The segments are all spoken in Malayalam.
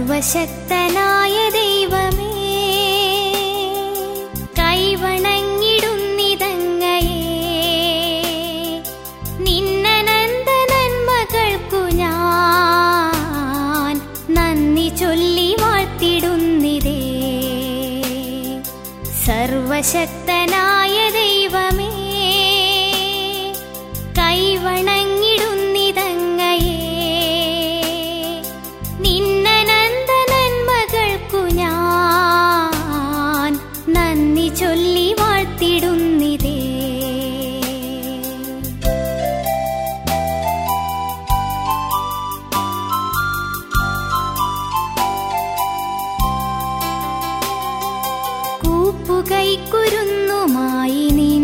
സർവശക്തനായ ദൈവമേ, കൈവണങ്ങിടുന്നിതങ്ങയെ. നിന്നനന്ത നന്മകൾക്കു ഞാൻ നന്ദി ചൊല്ലി വാഴ്ത്തിടുന്നിതേ. സർവശക്തനായ ദൈവമേ, കൈവണങ്ങിടുന്നിതങ്ങയെ. നിന്നനന്ത നന്മകൾക്കു ഞാൻ നന്ദി ചൊല്ലി വാഴ്ത്തിടുന്നിതേ. കൂപ്പുകൈക്കുരുന്നുമായി നിൻ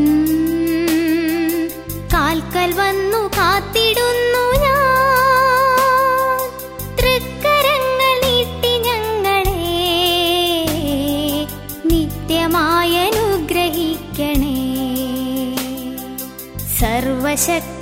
കാൽക്കൽ വന്നു കാത്തിടുന്നു ഞാൻ. തൃക്കരങ്ങൾ നീട്ടി ഞങ്ങളെ നിത്യമായി അനുഗ്രഹിക്കണേ. സർവശക്തി